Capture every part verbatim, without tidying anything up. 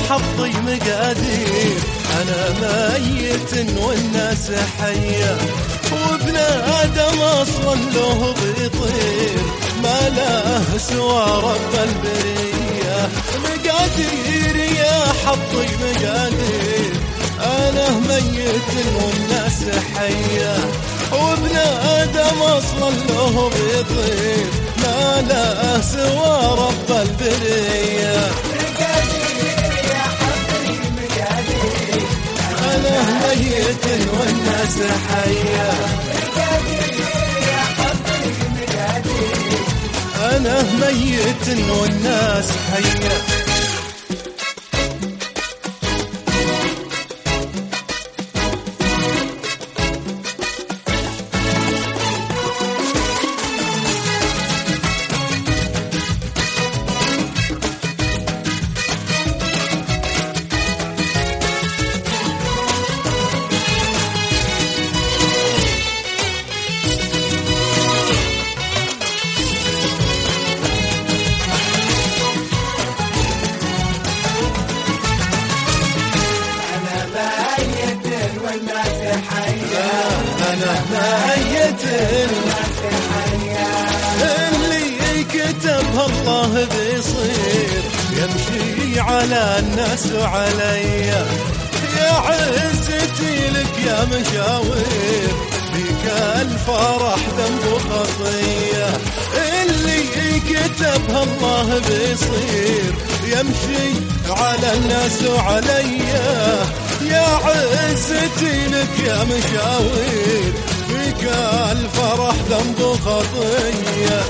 حظي مقادير، أنا ميت والناس حية، وابن آدم أصلا له بيطير، ما له سوى رب البرية. مقادير يا حظي مقادير، أنا ميت والناس حية، وابن آدم أصلا له بيطير، ما له سوى رب البرية. أنا ميت والناس حية، أنا ميت والناس حية. أنا ميت اللي كتبها الله بيصير، يمشي على الناس وعليا، يا عزتي لك يا مشاوير، فيك الفرح ذنب خطية. اللي كتبها الله بيصير، يمشي على الناس وعليا، يا عزتي لك يا مشاوير، فيك الفرح ذنب خطية.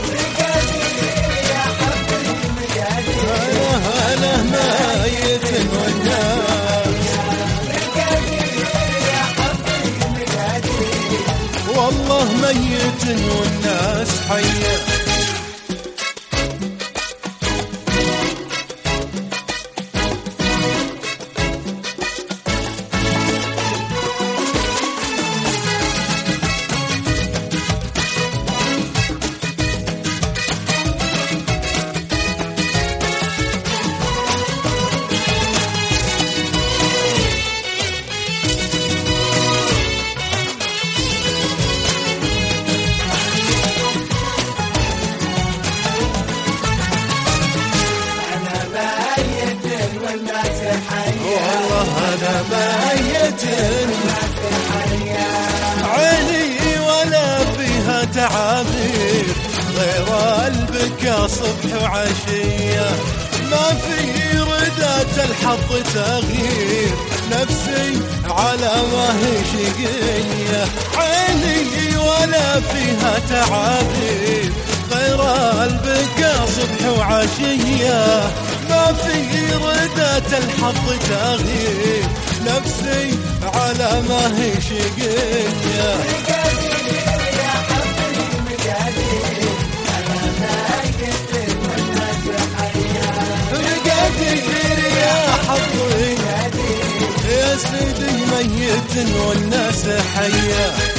أنا أنا ميت والناس، والله ميت والناس حية. والله أنا ميت عيني ولا فيها تعابير، غير البكا صبح وعشية، ما في ردات الحظ تغيير، نفسي على ما هي شقية. عيني ولا فيها تعابير، غير البكا صبح وعشية، ما في ردات الحظ تغيير، نفسي على ما هي شقية. مقادير يا حظي يا سيدي ميت والناس حية.